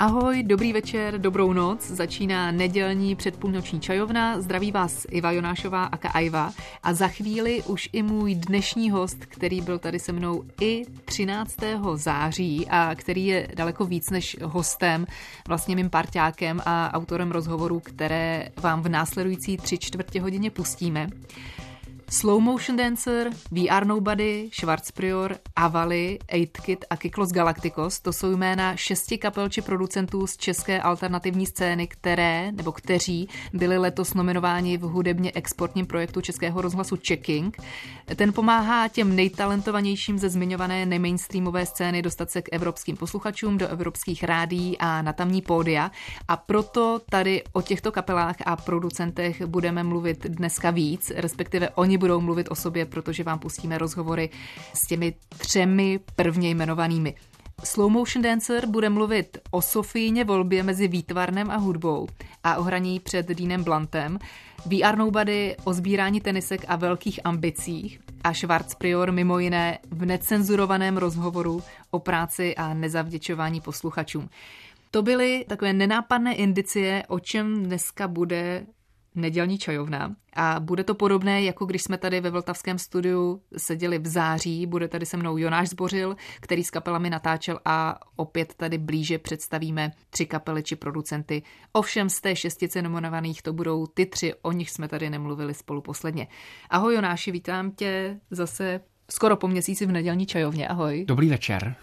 Ahoj, dobrý večer, dobrou noc, začíná nedělní předpůlnoční čajovna, zdraví vás Iva Jonášová aka Iva a za chvíli už i můj dnešní host, který byl tady se mnou i 13. září a který je daleko víc než hostem, vlastně mým parťákem a autorem rozhovorů, které vám v následující 3/4 hodině pustíme. Slow Motion Dancer, We Are Nobody, Schwarz Prior, Avali, 8KID a Kyklos Galaktikos. To jsou jména 6 kapel či producentů z české alternativní scény, kteří byli letos nominováni v hudebně exportním projektu Českého rozhlasu Checking. Ten pomáhá těm nejtalentovanějším ze zmiňované nemainstreamové scény dostat se k evropským posluchačům, do evropských rádií a na tamní pódia. A proto tady o těchto kapelách a producentech budeme mluvit dneska víc, respektive oni budou mluvit o sobě, protože vám pustíme rozhovory s těmi 3 prvně jmenovanými. Slow Motion Dancer bude mluvit o Sofíně volbě mezi výtvarnem a hudbou a o hraní před Deanem Bluntem. We Are Nobody o sbírání tenisek a velkých ambicích a Schwarz Prior mimo jiné v necenzurovaném rozhovoru o práci a nezavděčování posluchačům. To byly takové nenápadné indicie, o čem dneska bude nedělní čajovna a bude to podobné, jako když jsme tady ve vltavském studiu seděli v září, bude tady se mnou Jonáš Zbořil, který s kapelami natáčel a opět tady blíže představíme 3 kapely či producenty. Ovšem z té 6 nominovaných to budou ty 3, o nich jsme tady nemluvili spolu posledně. Ahoj Jonáši, vítám tě zase skoro po měsíci v nedělní čajovně, ahoj. Dobrý večer.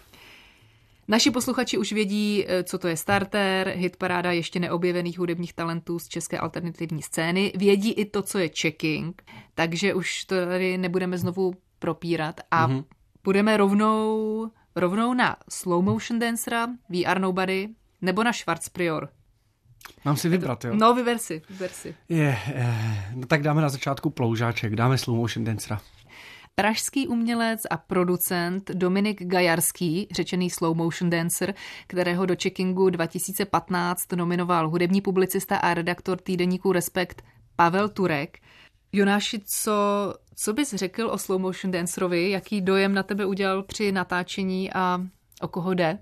Naši posluchači už vědí, co to je Starter, hitparáda ještě neobjevených hudebních talentů z české alternativní scény. Vědí i to, co je Checking, takže už to tady nebudeme znovu propírat a půjdeme rovnou na Slow Motion Dancera, We Are Nobody, nebo na Schwarz Prior. Mám si vybrat, jo? No, vyber si. No tak dáme na začátku ploužáček, dáme Slow Motion Dancera. Pražský umělec a producent Dominik Gajarský, řečený Slow Motion Dancer, kterého do Checkingu 2015 nominoval hudební publicista a redaktor týdeníku Respekt Pavel Turek. Jonáši, co bys řekl o Slow Motion Dancerovi? Jaký dojem na tebe udělal při natáčení a o koho jde?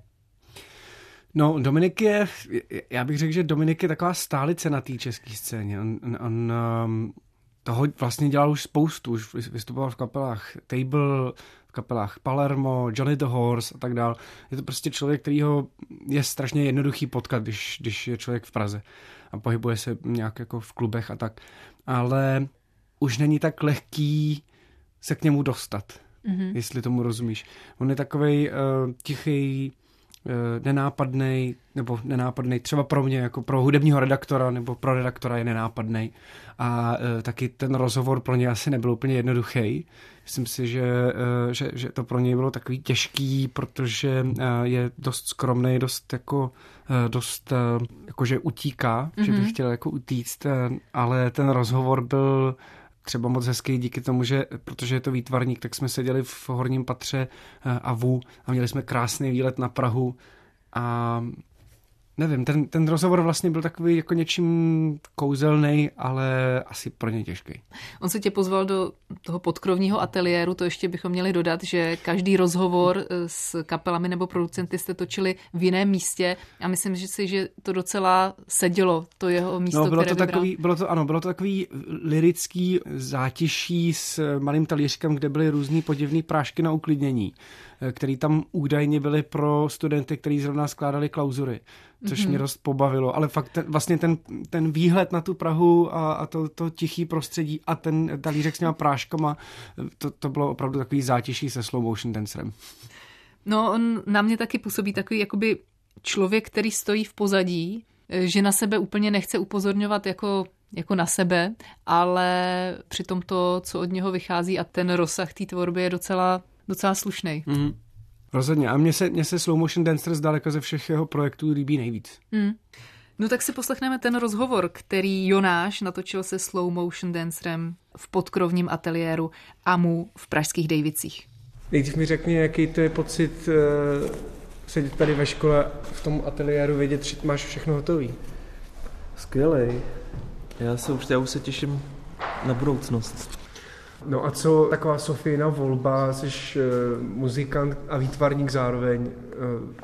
No, já bych řekl, že Dominik je taková stálice na té české scéně. On toho vlastně dělal už spoustu, už vystupoval v kapelách Table, v kapelách Palermo, Johnny the Horse a tak dál. Je to prostě člověk, kterýho je strašně jednoduchý potkat, když je člověk v Praze a pohybuje se nějak jako v klubech a tak. Ale už není tak lehký se k němu dostat, jestli tomu rozumíš. On je takovej tichý, nenápadnej, třeba pro mě, jako pro hudebního redaktora nebo pro redaktora je nenápadnej. A taky ten rozhovor pro ně asi nebyl úplně jednoduchý. Myslím si, že to pro něj bylo takový těžký, protože je dost skromnej, že utíká, že bych chtěl jako utíct, ale ten rozhovor byl třeba moc hezký díky tomu, že protože je to výtvarník, tak jsme seděli v horním patře AVU a měli jsme krásný výlet na Prahu a nevím, ten rozhovor vlastně byl takový jako něčím kouzelnej, ale asi pro ně těžký. On se tě pozval do toho podkrovního ateliéru, to ještě bychom měli dodat, že každý rozhovor s kapelami nebo producenty jste točili v jiném místě a myslím si, že to docela sedělo, to jeho místo, no, které bylo to takový lirický zátiší s malým talířkem, kde byly různý podivný prášky na uklidnění, který tam údajně byly pro studenty, kteří zrovna skládali klauzury, což mě dost pobavilo, ale fakt ten výhled na tu Prahu a to tichý prostředí a ten talířek s těma práškama, to bylo opravdu takový zátiší se Slow Motion Dancerem. No, on na mě taky působí takový jakoby člověk, který stojí v pozadí, že na sebe úplně nechce upozorňovat jako na sebe, ale přitom to, co od něho vychází a ten rozsah té tvorby je docela slušnej. Rozhodně. A mně se Slow Motion Dancer zdaleka ze všech jeho projektů líbí nejvíc. No tak si poslechneme ten rozhovor, který Jonáš natočil se Slow Motion Dancerem v podkrovním ateliéru AMU v pražských Dejvicích. Nejdřív mi řekni, jaký to je pocit sedět tady ve škole v tom ateliéru, vědět, že máš všechno hotový. Skvělej. Já už se těším na budoucnost. No a co taková Sofína volba, jsi muzikant a výtvarník zároveň,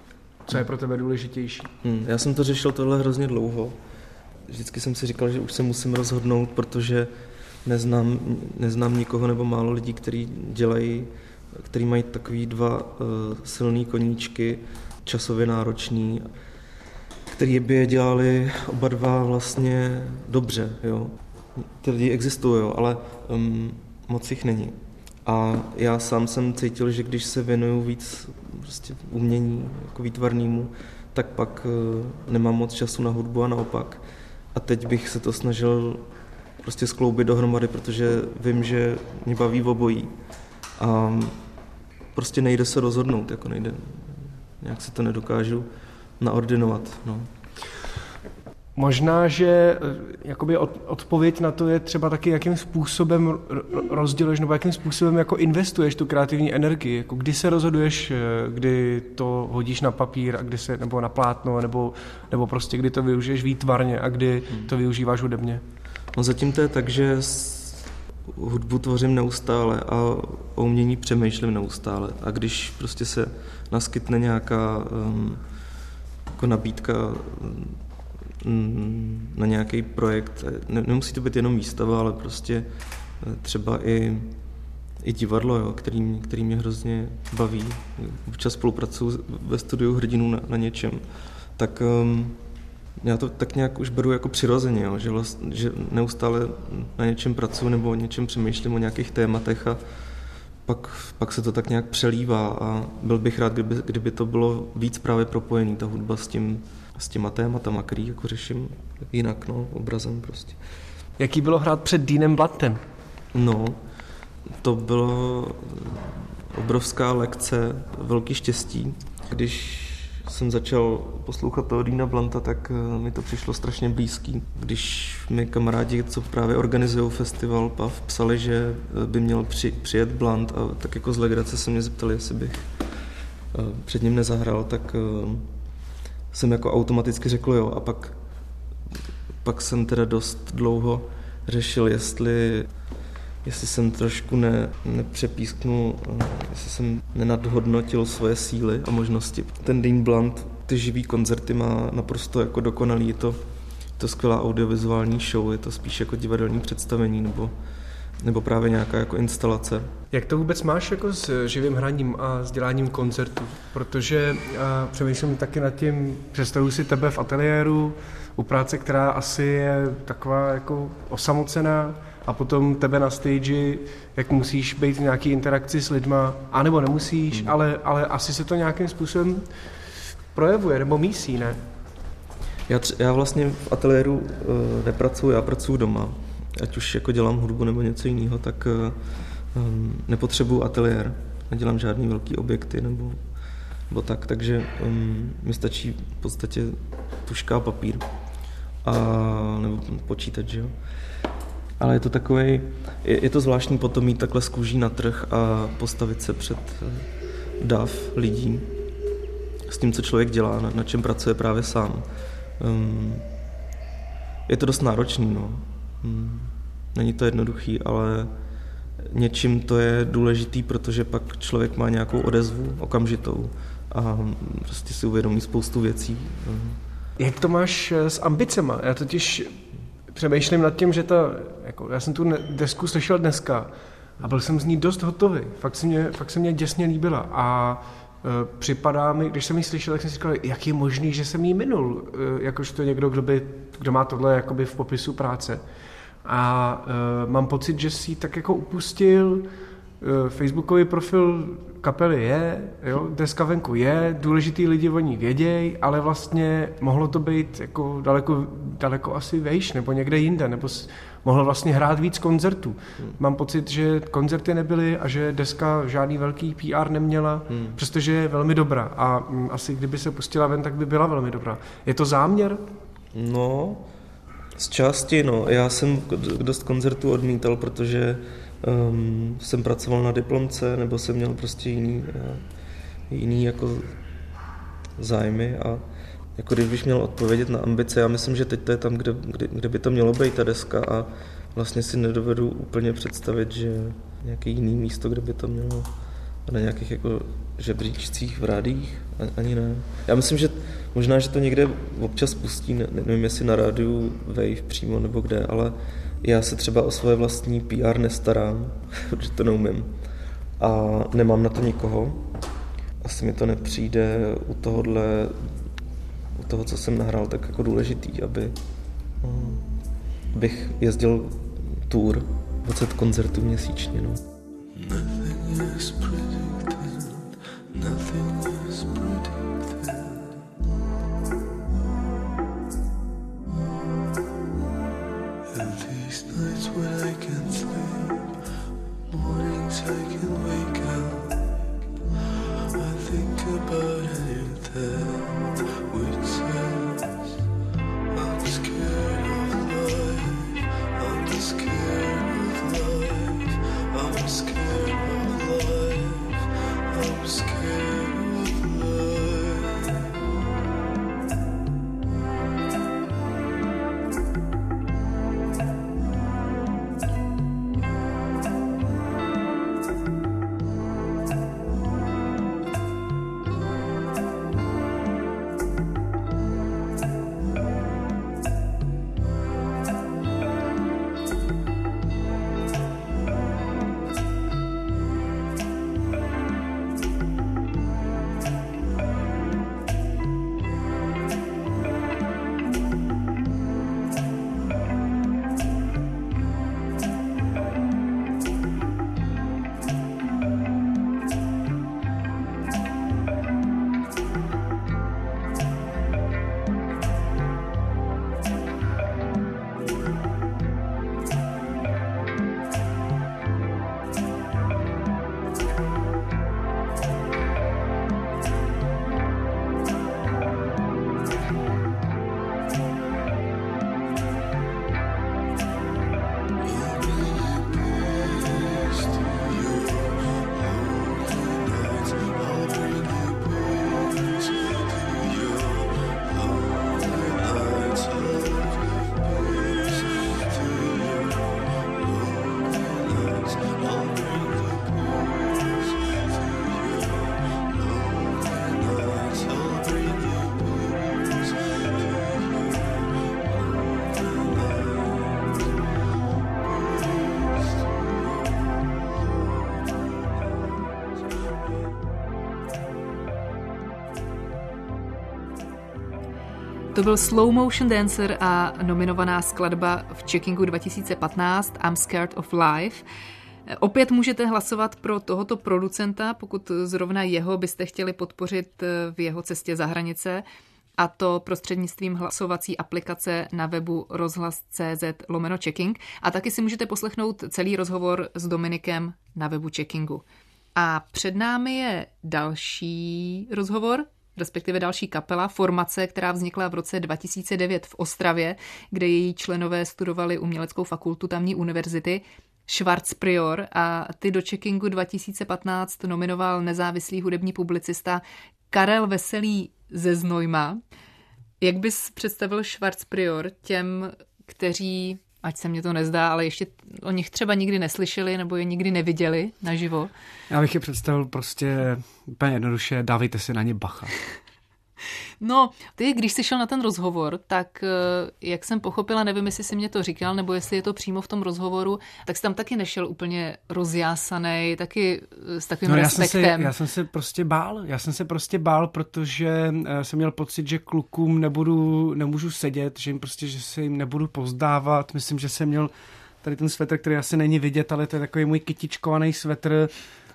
Co je pro tebe důležitější? Já jsem to řešil tohle hrozně dlouho. Vždycky jsem si říkal, že už se musím rozhodnout, protože neznám nikoho nebo málo lidí, kteří mají takový dva silný koníčky, časově náročný, který by je dělali oba dva vlastně dobře. Jo. Ty lidi existují, jo, ale moc jich není. A já sám jsem cítil, že když se věnuju víc prostě umění, jako výtvarnému, tak pak nemám moc času na hudbu a naopak. A teď bych se to snažil prostě skloubit dohromady, protože vím, že mě baví obojí. A prostě nejde se rozhodnout, jako nejde, nějak se to nedokážu naordinovat. No. Možná, že jakoby odpověď na to je třeba taky, jakým způsobem rozděluješ nebo jakým způsobem jako investuješ tu kreativní energii. Jako kdy se rozhoduješ, kdy to hodíš na papír a nebo na plátno, nebo prostě kdy to využiješ výtvarně a kdy to využíváš hudebně. No zatím to je tak, že hudbu tvořím neustále a o umění přemýšlím neustále. A když prostě se naskytne nějaká jako nabídka na nějaký projekt, nemusí to být jenom výstava, ale prostě třeba i divadlo, jo, který mě hrozně baví. Občas spolupracuju ve studiu Hrdinů na něčem, tak já to tak nějak už beru jako přirozeně, jo, že neustále na něčem pracuji nebo o něčem přemýšlím, o nějakých tématech a pak se to tak nějak přelívá a byl bych rád, kdyby to bylo víc právě propojený, ta hudba s těma tématama, který jako řeším jinak, no, obrazem prostě. Jaký bylo hrát před Deanem Blantem? No, to bylo obrovská lekce, velký štěstí. Když jsem začal poslouchat toho Deana Blanta, tak mi to přišlo strašně blízký. Když mi kamarádi, co právě organizují festival PAV, psali, že by měl přijet Blant a tak jako z legrace se mě zeptali, jestli bych před ním nezahrál, tak jsem jako automaticky řekl jo a pak jsem teda dost dlouho řešil, jestli jsem trošku nepřepísknul, jestli jsem nenadhodnotil svoje síly a možnosti. Ten Dean Blunt, ty živý koncerty má naprosto jako dokonalý, je to skvělá audiovizuální show, je to spíš jako divadelní představení nebo právě nějaká jako instalace. Jak to vůbec máš jako s živým hraním a s děláním koncertů? Protože přemýšlím taky nad tím, představuji si tebe v ateliéru, u práce, která asi je taková jako osamocená, a potom tebe na stage, jak musíš být v nějaký interakci s lidma, anebo nemusíš, ale asi se to nějakým způsobem projevuje, nebo mísí, ne? Já vlastně v ateliéru nepracuji, já pracuji doma. Ať už jako dělám hudbu nebo něco jiného, tak nepotřebuji ateliér. Nedělám žádný velký objekty nebo tak, takže mi stačí v podstatě tužka a papír nebo počítač, jo. Ale je to takovej, je to zvláštní potom mít takhle z kůží na trh a postavit se před dav lidí s tím, co člověk dělá, na čem pracuje právě sám. Je to dost náročný, no. Není to jednoduchý, ale něčím to je důležitý, protože pak člověk má nějakou odezvu okamžitou a prostě si uvědomí spoustu věcí. Jak to máš s ambicema? Já totiž přemýšlím nad tím, že já jsem tu desku slyšel dneska a byl jsem z ní dost hotový. Fakt se mě děsně líbila a připadá mi, když jsem ji slyšel, tak jsem si říkal, jak je možný, že jsem jí minul, jakožto někdo, kdo má tohle jakoby v popisu práce. A mám pocit, že si tak jako upustil, facebookový profil kapely je, jo, deska venku je, důležitý lidi o ní věděj, ale vlastně mohlo to být jako daleko asi vejš, nebo někde jinde, nebo mohlo vlastně hrát víc koncertů. Mám pocit, že koncerty nebyly a že deska žádný velký PR neměla, přestože je velmi dobrá a asi kdyby se pustila ven, tak by byla velmi dobrá. Je to záměr? No, z části, no. Já jsem dost koncertů odmítal, protože jsem pracoval na diplomce, nebo jsem měl prostě jiný jako zájmy a jako kdybych měl odpovědět na ambice, já myslím, že teď to je tam, kde by to mělo být ta deska a vlastně si nedovedu úplně představit, že nějaké jiné místo, kde by to mělo na nějakých jako žebříčcích v rádiích, ani ne. Já myslím, že možná, že to někde občas pustí, nevím, jestli na rádiu Wave přímo nebo kde, ale já se třeba o svoje vlastní PR nestarám, protože to neumím. A nemám na to nikoho. Asi mi to nepřijde u toho, co jsem nahrál, tak jako důležitý, abych jezdil tour 20 koncertů měsíčně. No. To byl Slow Motion Dancer a nominovaná skladba v Checkingu 2015 I'm Scared of Life. Opět můžete hlasovat pro tohoto producenta, pokud zrovna jeho byste chtěli podpořit v jeho cestě za hranice, a to prostřednictvím hlasovací aplikace na webu rozhlas.cz/checking. A taky si můžete poslechnout celý rozhovor s Dominikem na webu Checkingu. A před námi je další rozhovor, respektive další kapela, formace, která vznikla v roce 2009 v Ostravě, kde její členové studovali uměleckou fakultu tamní univerzity, Schwarz Prior, a ty do Checkingu 2015 nominoval nezávislý hudební publicista Karel Veselý ze Znojma. Jak bys představil Schwarz Prior těm, kteří, ať se mně to nezdá, ale ještě o nich třeba nikdy neslyšeli nebo je nikdy neviděli naživo? Já bych je představil prostě úplně jednoduše, dávejte si na ně bacha. No, ty, když jsi šel na ten rozhovor, tak jak jsem pochopila, nevím, jestli jsi mě to říkal, nebo jestli je to přímo v tom rozhovoru, tak jsi tam taky nešel úplně rozjásanej, taky s takovým respektem. Já jsem se prostě bál, protože jsem měl pocit, že klukům nemůžu sedět, že se jim nebudu pozdávat. Myslím, že jsem měl tady ten svetr, který asi není vidět, ale to je takový můj kytičkovaný svetr,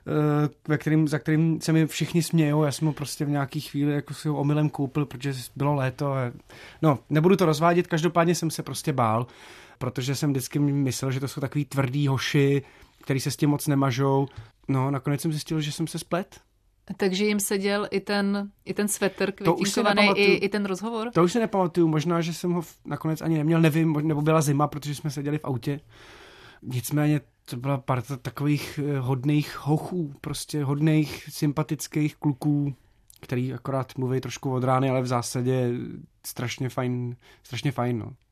za kterým se mi všichni smějou. Já jsem ho prostě v nějaký chvíli jako si ho omylem koupil, protože bylo léto. No, nebudu to rozvádět, každopádně jsem se prostě bál, protože jsem vždycky myslel, že to jsou takový tvrdý hoši, který se s tím moc nemažou. No, nakonec jsem zjistil, že jsem se splet. Takže jim seděl i ten svetr květinkovaný, i ten rozhovor? To už se nepamatuju, možná, že jsem ho nakonec ani neměl, nevím, nebo byla zima, protože jsme seděli v autě. Nicméně to byla parta takových hodných hochů, prostě hodných, sympatických kluků, který akorát mluví trošku od rány, ale v zásadě strašně fajn, no.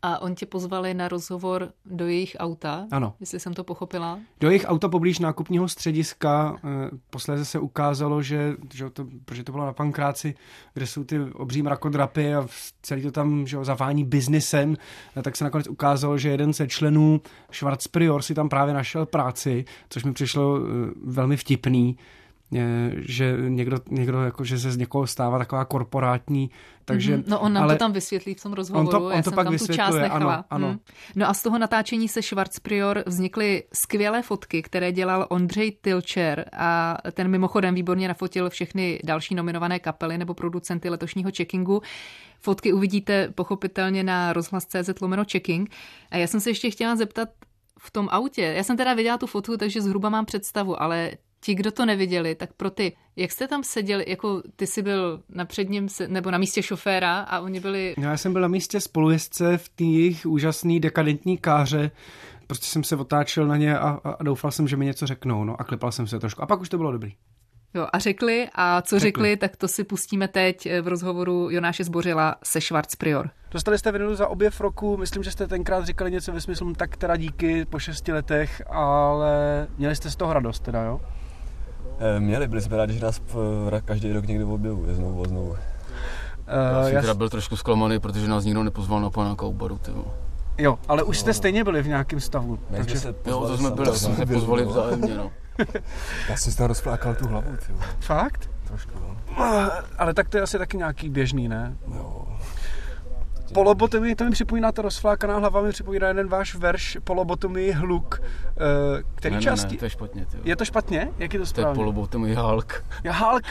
A on tě pozvali na rozhovor do jejich auta, ano. Jestli jsem to pochopila. Do jejich auta poblíž nákupního střediska. Posléze se ukázalo, protože to bylo na Pankráci, kde jsou ty obří mrakodrapy a celý to tam zavání biznisem, tak se nakonec ukázalo, že jeden ze členů Schwarz Prior si tam právě našel práci, což mi přišlo velmi vtipný, že někdo jako, že se z někoho stává taková korporátní, takže... No on nám to tam vysvětlí v tom rozhovoru, já jsem tam tu část nechala. Ano. No a z toho natáčení se Schwarz Prior vznikly skvělé fotky, které dělal Ondřej Tilčer a ten mimochodem výborně nafotil všechny další nominované kapely nebo producenty letošního checkingu. Fotky uvidíte pochopitelně na rozhlas.cz/checking. A já jsem se ještě chtěla zeptat v tom autě, já jsem teda viděla tu fotku, takže zhruba mám představu, ale ti, kdo to neviděli, tak pro ty, jak jste tam seděli, jako ty jsi byl na předním, nebo na místě šoféra a oni byli... Já jsem byl na místě spolujezdce v té jejich úžasný dekadentní káře, prostě jsem se otáčel na ně a doufal jsem, že mi něco řeknou, no a klepal jsem se trošku a pak už to bylo dobrý. Jo, a řekli, a co řekli, tak to si pustíme teď v rozhovoru Jonáše Zbořila se Schwarz Prior. Dostali jste vinyl za objev roku, myslím, že jste tenkrát říkali něco ve smyslu, tak teda díky po 6 letech, ale měli jste z toho radost teda, jo? Byli jsme rádi, že nás každý rok někdo objevuje znovu. Já jsem teda byl trošku zklamaný, protože nás nikdo nepozval na panáka baru, tyvo. Jo, ale už jste stejně byli v nějakém stavu. Takže... Jo, to jsme se pozvali vzájemně, no. Já jsem si tam rozplákal tu hlavu, tyvo. Fakt? Trošku, no. Ale tak to je asi taky nějaký běžný, ne? Jo. Polobotomii, to mi připomíná, ta rozflákaná hlava mi připomíná jeden váš verš Polobotomii hluk. Který části? Ne, to je špatně, tyjo. Je to špatně? Jak je to správně? To je Polobotomii Hulk. Já Hulk,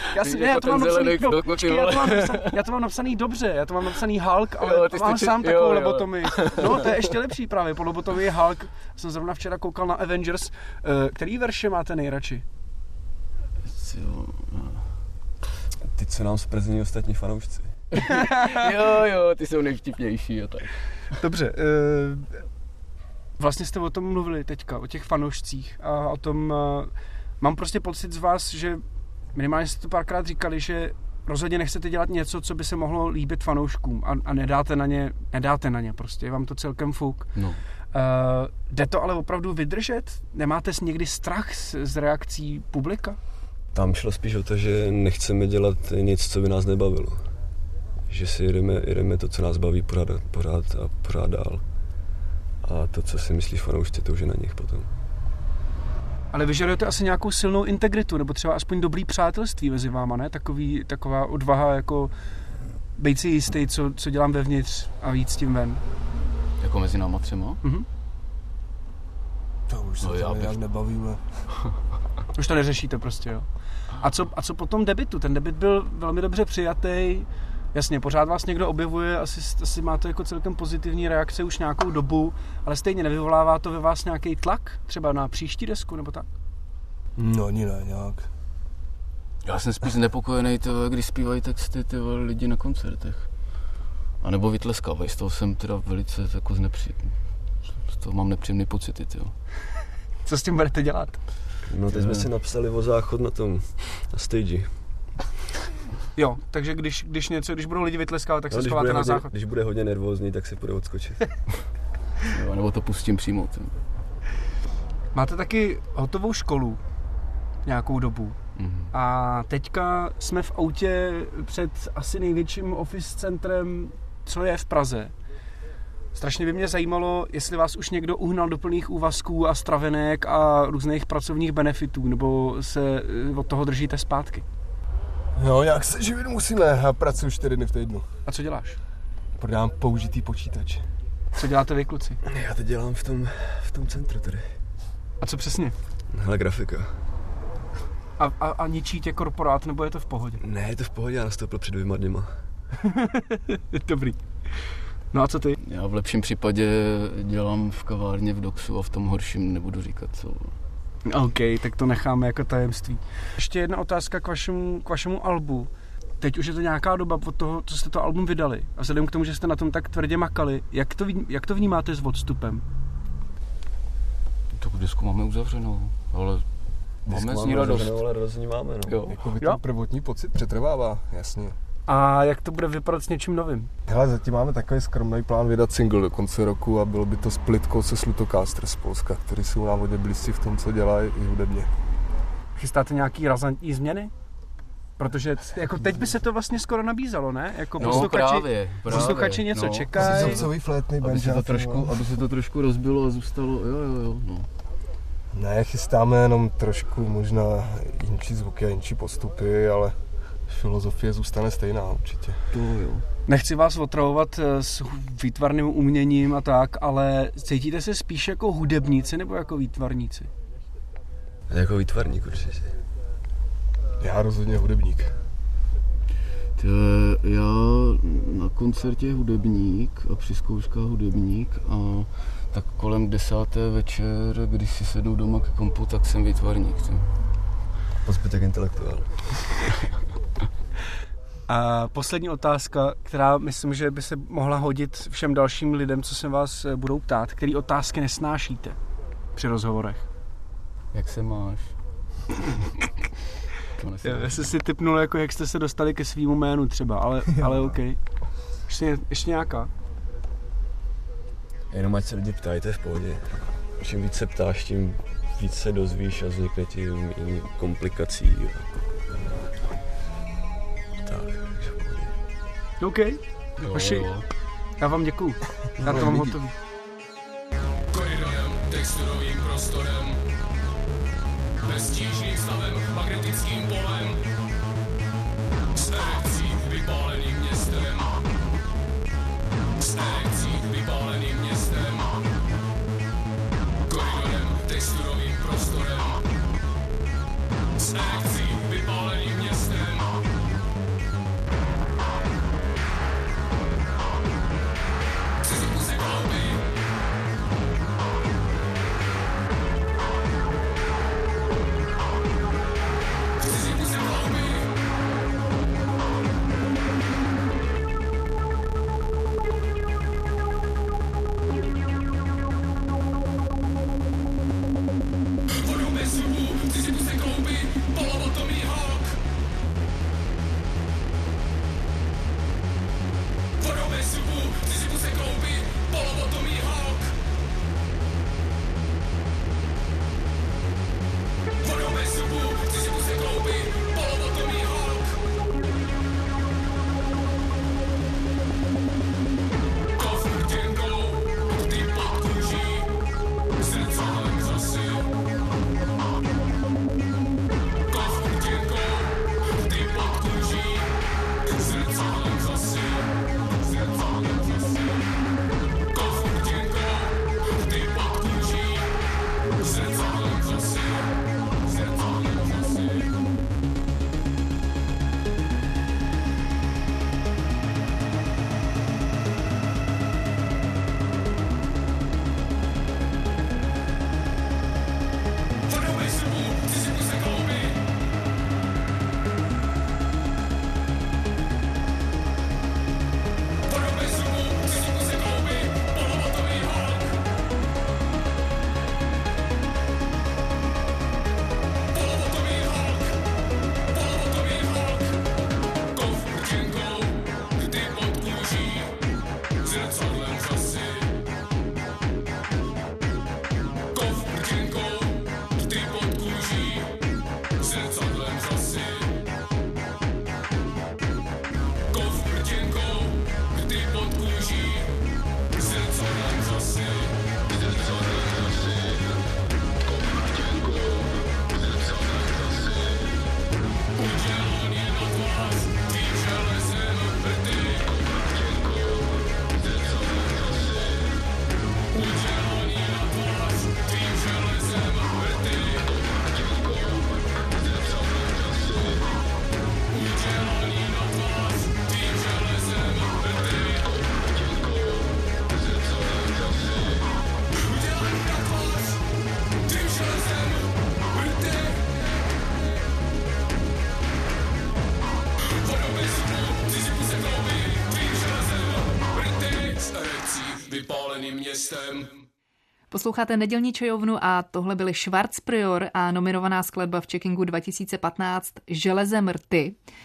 já to mám napsaný dobře, já to mám napsaný Hulk, ale jo, mám sám takovou lobotomii. No, to je ještě lepší právě, Polobotomii Hulk. Jsem zrovna včera koukal na Avengers. Který verše máte nejradši? Ty, co nám zprezní ostatní fanoušci. jo, ty jsou nejvtipnější a tak. Dobře, vlastně jste o tom mluvili teďka, o těch fanoušcích a o tom, mám prostě pocit z vás, že minimálně jste to párkrát říkali, že rozhodně nechcete dělat něco, co by se mohlo líbit fanouškům a nedáte na ně prostě, je vám to celkem fuk. No. Jde to ale opravdu vydržet? Nemáte někdy strach z reakcí publika? Tam šlo spíš o to, že nechceme dělat nic, co by nás nebavilo. Že si jedeme to, co nás baví pořád dál. A to, co si myslí fanoušci, to už je na nich potom. Ale vyžadujete asi nějakou silnou integritu, nebo třeba aspoň dobrý přátelství mezi váma, ne? Taková odvaha, jako bejt si jistý, co dělám vevnitř a víc tím ven. Jako mezi náma třema? Mhm. To už se to nějak nebavíme. Už to neřešíte prostě, jo. A co po tom debutu? Ten debut byl velmi dobře přijatý. Jasně, pořád vás někdo objevuje, asi máte jako celkem pozitivní reakce už nějakou dobu, ale stejně nevyvolává to ve vás nějaký tlak? Třeba na příští desku, nebo tak? No, ani ne, nějak. Já jsem spíš znepokojený, když zpívají texty lidi na koncertech. A nebo vytleskávají, z toho jsem teda velice jako z toho mám nepříjemný pocity, tyjo. Co s tím budete dělat? No, teď jsme si napsali o záchod na stage. Jo, takže když budou lidi vytleskávat, tak se schováte na záchod. Když bude hodně nervózní, tak si půjde odskočit. Jo, nebo to pustím přímo. Máte taky hotovou školu nějakou dobu. Mm-hmm. A teďka jsme v autě před asi největším office centrem, co je v Praze. Strašně by mě zajímalo, jestli vás už někdo uhnal do plných úvazků a stravenek a různých pracovních benefitů, nebo se od toho držíte zpátky. Jo, jak se živit musíme, já pracuji 4 dny v týdnu. A co děláš? Prodávám použitý počítač. Co děláte vy, kluci? Já teď dělám v tom centru tady. A co přesně? Hele, grafika. A ničí tě korporát, nebo je to v pohodě? Ne, je to v pohodě, já nastoupil před 2 dnyma. Dobrý. No a co ty? Já v lepším případě dělám v kavárně v Doxu a v tom horším nebudu říkat co. OK, tak to necháme jako tajemství. Ještě jedna otázka k vašemu albu. Teď už je to nějaká doba od toho, co jste to album vydali. A vzhledem k tomu, že jste na tom tak tvrdě makali, jak to vnímáte s odstupem? Tak disku máme uzavřenou, ale máme z ní radost. Ale radost máme, no. Jo. Jako ten prvotní pocit přetrvává, jasně. A jak to bude vypadat s něčím novým? Hele, zatím máme takový skromný plán vydat single do konce roku a bylo by to splitko se Slutocaster z Polska, který jsou nám hodně blízcí v tom, co dělají i hudebně. Chystáte nějaký razantní změny? Protože jako teď by se to vlastně skoro nabízelo, ne? Jako posluchači něco čekají. Zrcový flétný aby se to trošku rozbilo a zůstalo, jo. Ne, chystáme jenom trošku možná jinčí zvuky a jinčí postupy, ale filozofie zůstane stejná určitě. To jo. Nechci vás otravovat s výtvarným uměním a tak, ale cítíte se spíš jako hudebníci nebo jako výtvarníci? Jako výtvarník určitě. Já rozhodně hudebník. Já na koncertě hudebník a při zkouškách hudebník a tak kolem 10. večer, když si sednu doma ke kompu, tak jsem výtvarník. Po zbytek intelektuál. A poslední otázka, která myslím, že by se mohla hodit všem dalším lidem, co se vás budou ptát. Který otázky nesnášíte při rozhovorech? Jak se máš? Já jsem si tipnul, jako jak jste se dostali ke svýmu jménu třeba, ale OK. Ještě nějaká? Jenom ať se lidi ptají, to je v pohodě. Čím víc se ptáš, tím víc se dozvíš a vznikne ti komplikací. Tak, takže v pohodě. OK. Hoši, já vám děkuju. Já to mám hotový. Koridorem, texturovým prostorem, beztížným stavem, magnetickým polem, s erekcí vypáleným městem, s erekcí vypáleným městem, koridorem, texturovým prostorem, s erekcí vypáleným městem. Chci si kuse klouby, městem. Posloucháte Nedělní čajovnu a tohle byly Schwarzprior a nominovaná skladba v Checkingu 2015 Železem rty.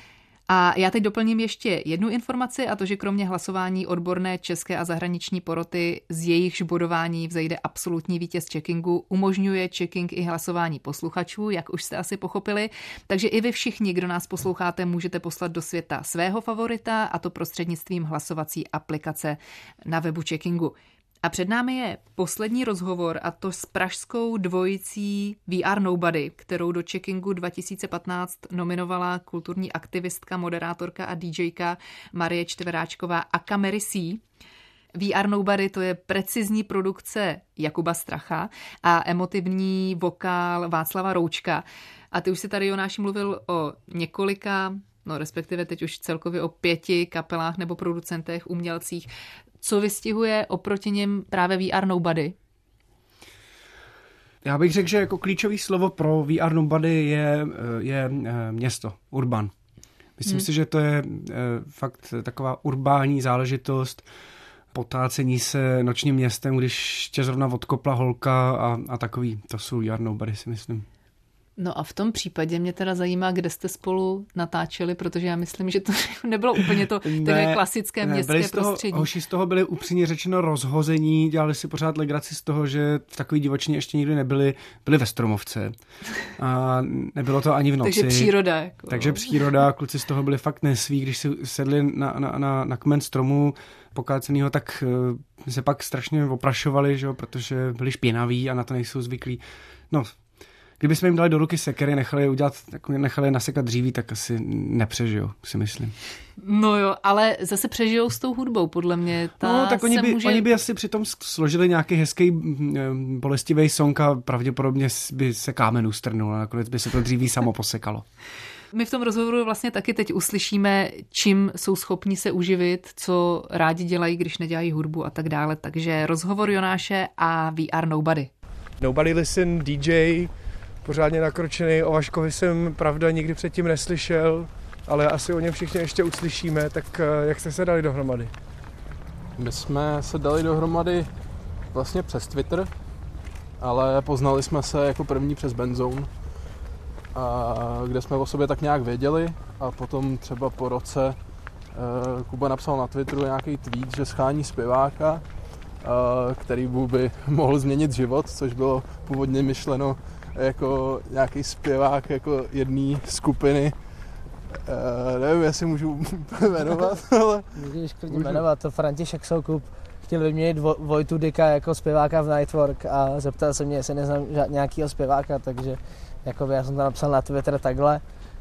A já teď doplním ještě jednu informaci, a to, že kromě hlasování odborné české a zahraniční poroty, z jejichž bodování vzejde absolutní vítěz checkingu, umožňuje checking i hlasování posluchačů, jak už jste asi pochopili. Takže i vy všichni, kdo nás posloucháte, můžete poslat do světa svého favorita, a to prostřednictvím hlasovací aplikace na webu checkingu. A před námi je poslední rozhovor, a to s pražskou dvojicí VR Nobody, kterou do checkingu 2015 nominovala kulturní aktivistka, moderátorka a DJka Marie Čtveráčková aka Mary C. VR Nobody, to je precizní produkce Jakuba Stracha a emotivní vokál Václava Roučka. A ty už si tady, Jonáši, mluvil o několika, no respektive teď už celkově o 5 kapelách nebo producentech, umělcích. Co vystihuje oproti něm právě VR Nobody? Já bych řekl, že jako klíčový slovo pro VR Nobody je město, urban. Myslím si, že to je fakt taková urbání záležitost, potácení se nočním městem, když tě zrovna odkopla holka a takový. To jsou VR Nobody, si myslím. No a v tom případě mě teda zajímá, kde jste spolu natáčeli, protože já myslím, že to nebylo úplně to klasické městské prostředí. Hoši z toho byli upřímně řečeno rozhození, dělali si pořád legraci z toho, že v takový divočině ještě nikdy nebyli, byli ve Stromovce. A nebylo to ani v noci. Takže příroda. Takže příroda, kluci z toho byli fakt nesví, když si sedli na kmen stromu pokácenýho, tak se pak strašně oprašovali, že? Protože byli špinaví a na to nejsou zvyklí. No, kdybychom jim dali do ruky sekery, nechali nasekat dříví, tak asi nepřežijou, si myslím. No jo, ale zase přežijou s tou hudbou, podle mě. Tak oni by asi přitom složili nějaký hezký bolestivý song a pravděpodobně by se kámen ustrnul a nakonec by se to dříví samo posekalo. My v tom rozhovoru vlastně taky teď uslyšíme, čím jsou schopni se uživit, co rádi dělají, když nedělají hudbu a tak dále. Takže rozhovor Jonáše a VR Nobody. Nobody Listen, DJ, pořádně nakročený. O Vaškovi jsem pravda nikdy předtím neslyšel, ale asi o něm všichni ještě uslyšíme. Tak jak jste se dali dohromady? My jsme se dali dohromady vlastně přes Twitter, ale poznali jsme se jako první přes Benzone, kde jsme o sobě tak nějak věděli, a potom třeba po roce Kuba napsal na Twitteru nějaký tweet, že schání zpěváka, který by mohl změnit život, což bylo původně myšleno jako nějaký zpěvák jako jedné skupiny. Nevím, jestli můžu jmenovat, ale... Můžeš klidně jmenovat, to František Soukup chtěl vyměnit Vojtu Dika jako zpěváka v Nightwork a zeptal se mě, jestli neznám nějakýho zpěváka, takže jakoby já jsem to napsal na Twitter takhle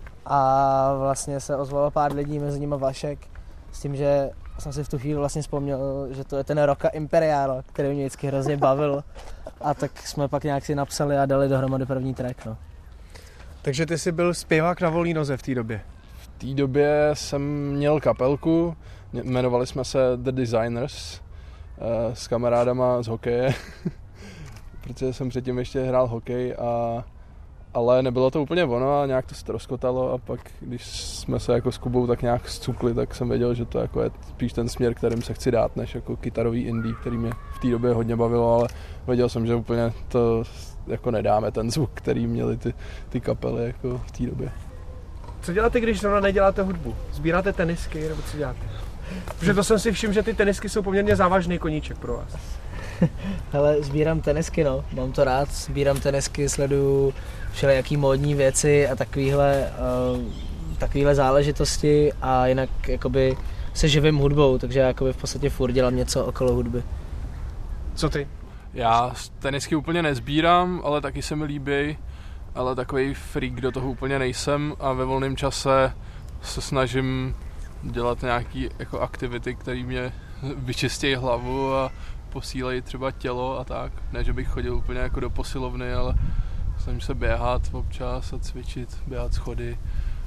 a vlastně se ozvalo pár lidí, mezi nimi Vašek, s tím, že jsem si v tu chvíli vlastně vzpomněl, že to je ten Rocka Imperial, který mě vždycky hrozně bavil, a tak jsme pak nějak si napsali a dali dohromady první track, no. Takže ty jsi byl zpěvák na volný noze v té době? V té době jsem měl kapelku, jmenovali jsme se The Designers, s kamarádama z hokeje, protože jsem předtím ještě hrál hokej, ale nebylo to úplně ono a nějak to ztroskotalo, a pak, když jsme se jako s Kubou tak nějak zcukli, tak jsem věděl, že to jako je spíš ten směr, kterým se chci dát, než jako kytarový indie, který mě v té době hodně bavilo, ale věděl jsem, že úplně to jako nedáme, ten zvuk, který měli ty kapely jako v té době. Co děláte, když zrovna neděláte hudbu? Sbíráte tenisky, nebo co děláte? Protože to jsem si všiml, že ty tenisky jsou poměrně závažný koníček pro vás. Hele, sbírám tenisky, no. Mám to rád, sbírám tenisky, sleduju všelijaký módní věci a takovýhle záležitosti, a jinak jakoby se živím hudbou, takže jakoby v podstatě furt dělám něco okolo hudby. Co ty? Já tenisky úplně nezbírám, ale taky se mi líbí, ale takový freak do toho úplně nejsem, a ve volném čase se snažím dělat nějaký jako aktivity, které mě vyčistějí hlavu a posílají třeba tělo a tak. Ne, že bych chodil úplně jako do posilovny, ale snažím se běhat občas a cvičit, běhat schody,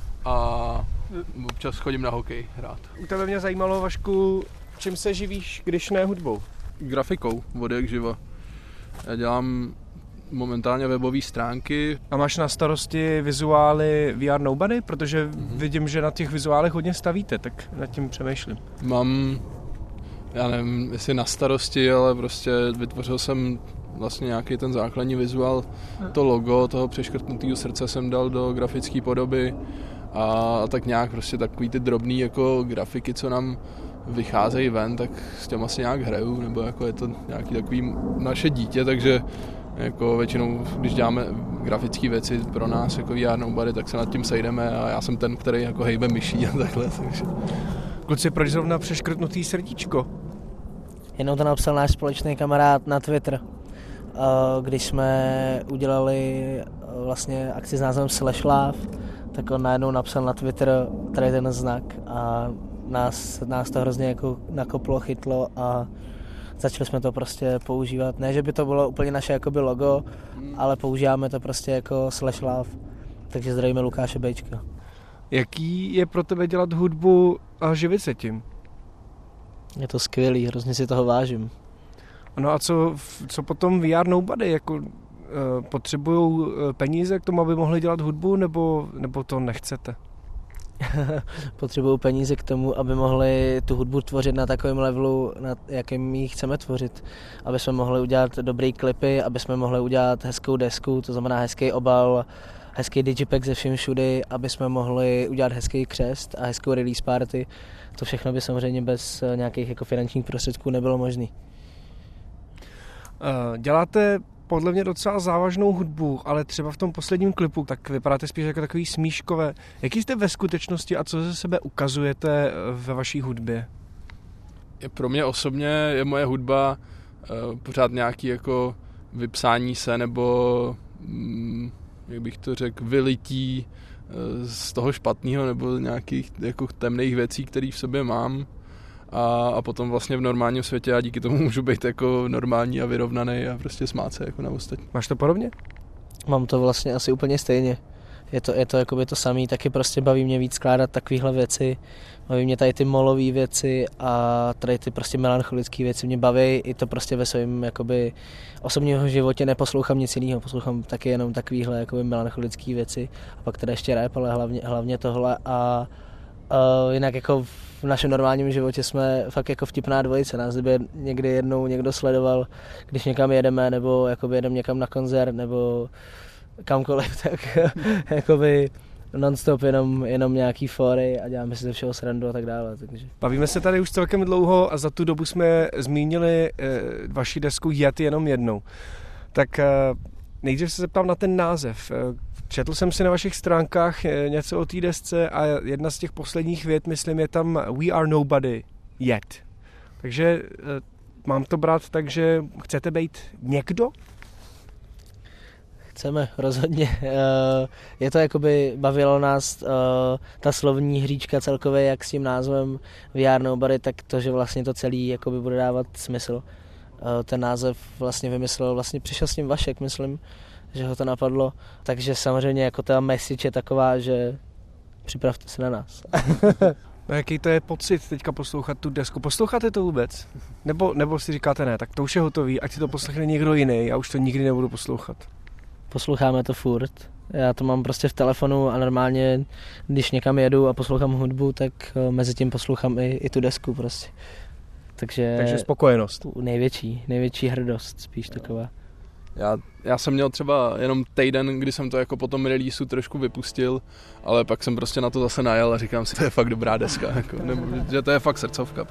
a občas chodím na hokej hrát. U tebe mě zajímalo, Vašku, čím se živíš, když ne hudbou? Grafikou, od jak živa. Já dělám momentálně webové stránky. A máš na starosti vizuály VR Nobody? Protože vidím, že na těch vizuálech hodně stavíte, tak nad tím přemýšlím. Mám, já nevím, jestli na starosti, ale prostě vytvořil jsem vlastně nějaký ten základní vizuál. To logo toho přeškrtnutého srdce jsem dal do grafické podoby a tak nějak prostě takový ty drobný jako grafiky, co nám vycházejí ven, tak s těm asi nějak hraju, nebo jako je to nějaký takový naše dítě, takže jako většinou, když děláme grafické věci pro nás, jako VR Nobody, tak se nad tím sejdeme a já jsem ten, který jako hejbe myší a takhle. Takže. Kluci, proč zrovna přeškrtnutý srdíčko? Jenom to napsal náš společný kamarád na Twitter, když jsme udělali vlastně akci s názvem Slash Love, tak on najednou napsal na Twitter tady ten znak a nás to hrozně jako nakoplo, chytlo a začali jsme to prostě používat. Ne, že by to bylo úplně naše jakoby logo, ale používáme to prostě jako Slash Love, takže zdravíme Lukáše Bejčka. Jaký je pro tebe dělat hudbu a živit se tím? Je to skvělý, hrozně si toho vážím. No a co potom VR Nobody? Jako, potřebují peníze k tomu, aby mohli dělat hudbu, nebo to nechcete? Potřebují peníze k tomu, aby mohli tu hudbu tvořit na takovém levelu, na jakým ji chceme tvořit. Aby jsme mohli udělat dobrý klipy, aby jsme mohli udělat hezkou desku, to znamená hezký obal, hezký digipack ze vším všudy, aby jsme mohli udělat hezký křest a hezkou release party. To všechno by samozřejmě bez nějakých jako finančních prostředků nebylo možné. Děláte podle mě docela závažnou hudbu, ale třeba v tom posledním klipu tak vypadáte spíš jako takový smíškové. Jaký jste ve skutečnosti a co ze sebe ukazujete ve vaší hudbě? Pro mě osobně je moje hudba pořád nějaký jako vypsání se nebo jak bych to řekl, vylití z toho špatného nebo nějakých jako temných věcí, které v sobě mám. A potom vlastně v normálním světě já díky tomu můžu být jako normální a vyrovnaný a prostě smát se jako na ostatní. Máš to podobně? Mám to vlastně asi úplně stejně. Je to jakoby to samý, taky prostě baví mě víc skládat takovéhle věci. Baví mě tady ty molové věci a tady ty prostě melancholické věci mě baví. I to prostě ve svém jakoby osobním životě neposlouchám nic jiného, poslouchám taky jenom takovéhle jakoby melancholické věci. A pak teda ještě rap, ale hlavně tohle a jinak jako v našem normálním životě jsme fakt jako vtipná dvojice. Nás kdyby někdy jednou někdo sledoval, když někam jedeme, nebo jakoby jedeme někam na koncert, nebo kamkoliv, tak jakoby non-stop jenom nějaký fóry a děláme si ze všeho srandu a tak dále. Takže. Bavíme se tady už celkem dlouho a za tu dobu jsme zmínili vaši desku Jet jenom jednou. Tak nejdřív se zeptám na ten název. Četl jsem si na vašich stránkách něco o té desce a jedna z těch posledních vět, myslím, je tam We are nobody yet. Takže mám to brát tak, že chcete být někdo? Chceme, rozhodně. Je to jakoby, bavilo nás ta slovní hříčka celkově, jak s tím názvem We are nobody, tak to, že vlastně to celý jakoby bude dávat smysl. Ten název vlastně vymyslel, přišel s tím Vašek, myslím, že ho to napadlo, takže samozřejmě jako ta message je taková, že připravte se na nás. No jaký to je pocit teďka poslouchat tu desku? Posloucháte to vůbec? Nebo si říkáte ne, tak to už je hotový, ať si to poslechne někdo jiný, já už to nikdy nebudu poslouchat. Posloucháme to furt. Já to mám prostě v telefonu a normálně, když někam jedu a poslouchám hudbu, tak mezi tím poslouchám i tu desku prostě. Takže spokojenost. Největší hrdost spíš taková. Já jsem měl třeba jenom týden, kdy jsem to jako po tom releaseu trošku vypustil, ale pak jsem prostě na to zase najel a říkám si, to je fakt dobrá deska, jako, nebo, že to je fakt srdcovka.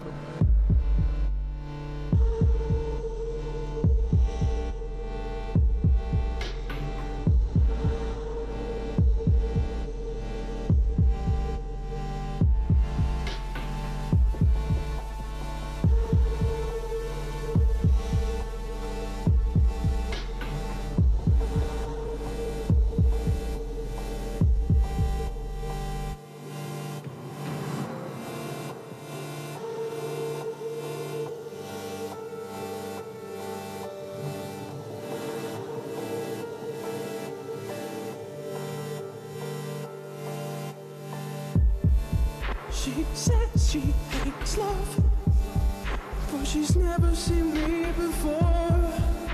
She says she hates love, but she's never seen me before.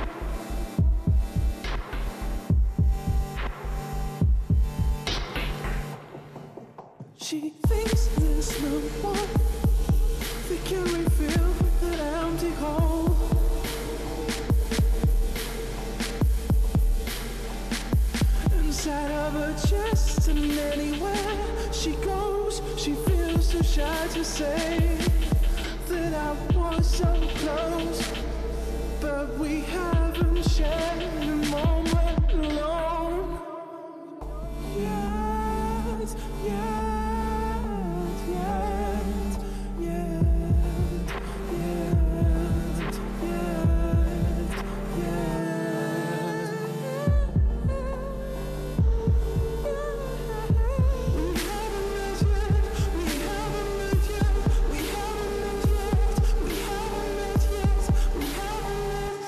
She thinks there's no one that can refill that empty hole. And inside of her chest, and anywhere she goes, she feels too shy to say that I was so close, but we haven't shared a moment alone. Yes, yes, yes, yes, yes, yes, yes. We haven't met yet, we haven't met yet, we haven't met yet, we haven't met yet, we haven't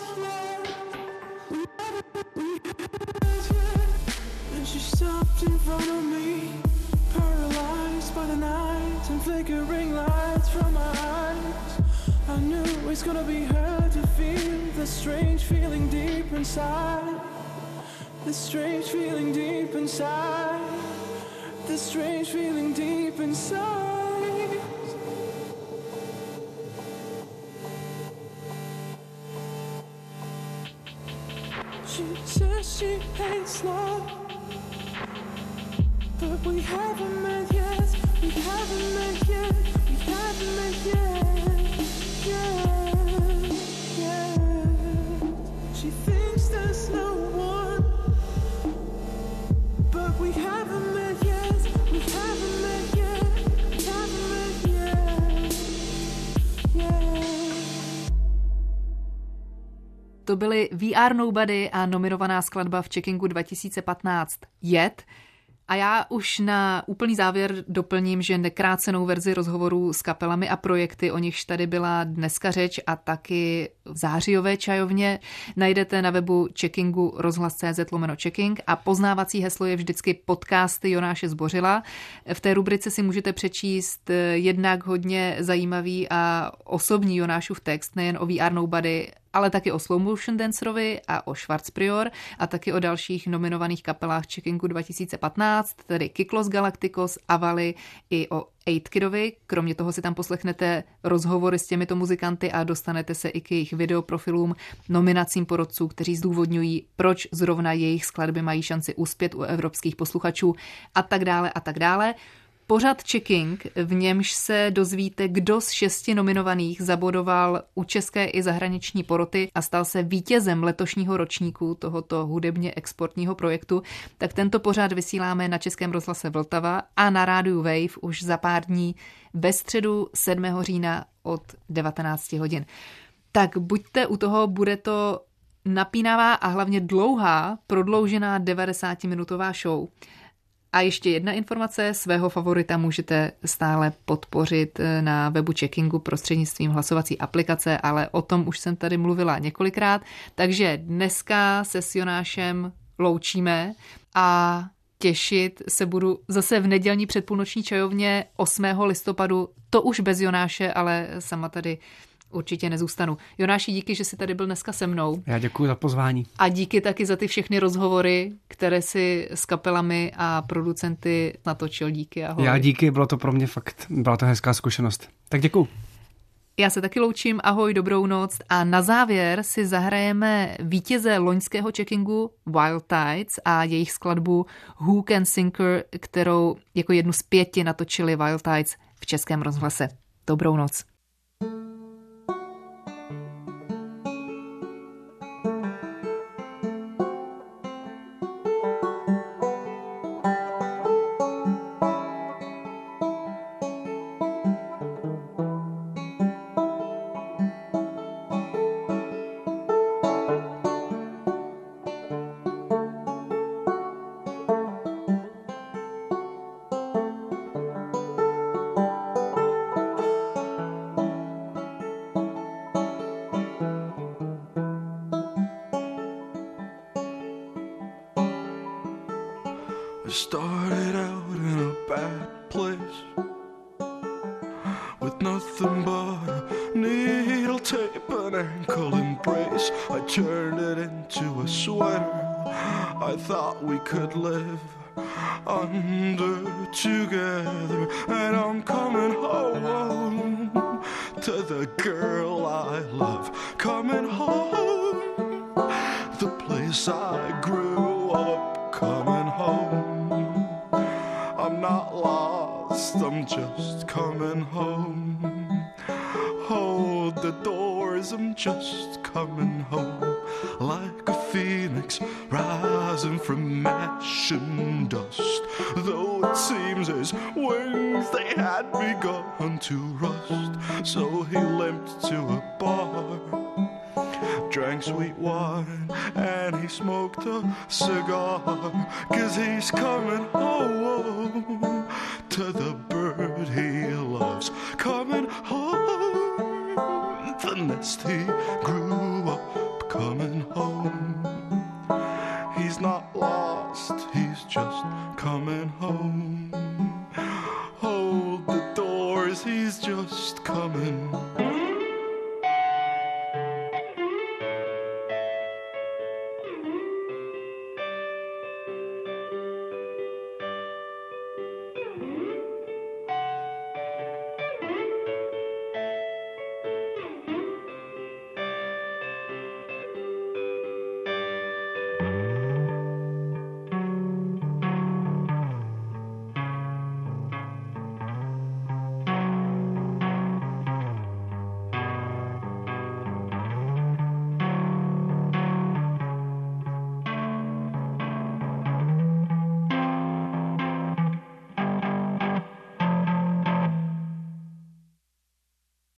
met yet. And she stopped in front of me, paralyzed by the night and flickering lights from my eyes. I knew it's gonna be her to feel the strange feeling deep inside, the strange feeling deep inside, the strange feeling deep inside. She says she hates love, but we haven't met yet, we haven't met yet, we haven't met yet, yeah, yeah. She thinks there's no one, but we haven't met yet, we haven't met yet, we haven't met yet, yeah. To byly VR Nobody a nominovaná skladba v Checkingu 2015 Jet. A já už na úplný závěr doplním, že nekrácenou verzi rozhovorů s kapelami a projekty, o nichž tady byla dneska řeč a taky v zářijové čajovně, najdete na webu Checkingu rozhlas.cz/checking a poznávací heslo je vždycky podcasty Jonáše Zbořila. V té rubrice si můžete přečíst jednak hodně zajímavý a osobní Jonášův text, nejen o VR Nobody, ale taky o Slow Motion Dancerovi a o Schwarzprior a taky o dalších nominovaných kapelách Checkingu 2015, tedy Kyklos Galacticos, Avali i o 8Kidovi. Kromě toho si tam poslechnete rozhovory s těmito muzikanty a dostanete se i k jejich videoprofilům, nominacím porodců, kteří zdůvodňují, proč zrovna jejich skladby mají šanci uspět u evropských posluchačů a tak dále a tak dále. Pořad Checking, v němž se dozvíte, kdo z 6 nominovaných zabodoval u české i zahraniční poroty a stal se vítězem letošního ročníku tohoto hudebně exportního projektu, tak tento pořad vysíláme na Českém rozhlase Vltava a na rádiu Wave už za pár dní ve středu 7. října od 19 hodin. Tak buďte u toho, bude to napínavá a hlavně dlouhá, prodloužená 90-minutová show. A ještě jedna informace, svého favorita můžete stále podpořit na webu Checkingu prostřednictvím hlasovací aplikace, ale o tom už jsem tady mluvila několikrát, takže dneska se s Jonášem loučíme a těšit se budu zase v nedělní předpůlnoční čajovně 8. listopadu, to už bez Jonáše, ale sama tady určitě nezůstanu. Jonáši, díky, že jsi tady byl dneska se mnou. Já děkuji za pozvání. A díky taky za ty všechny rozhovory, které si s kapelami a producenty natočil. Díky, ahoj. Já díky, bylo to pro mě fakt, byla to hezká zkušenost. Tak děkuju. Já se taky loučím, ahoj, dobrou noc a na závěr si zahrajeme vítěze loňského Checkingu Wild Tides a jejich skladbu Who Can Sing Her, kterou jako jednu z 5 natočili Wild Tides v Českém rozhlase. Dobrou noc. Started out in a bad place with nothing but a needle tape and ankle and brace. I turned it into a sweater. I thought we could live under together, and I'm coming home to the girl I love. Coming home, the place I grew up. Coming home. lost, I'm just coming home. Hold the doors, I'm just coming home. Like a phoenix rising from ash and dust. Though it seems his wings, they had begun to rust. So he limped to a bar, drank sweet wine, and he smoked a cigar. 'Cause he's coming home to the bird he loves. Coming home, the nest he grew up. Coming home, he's not lost, he's just coming home.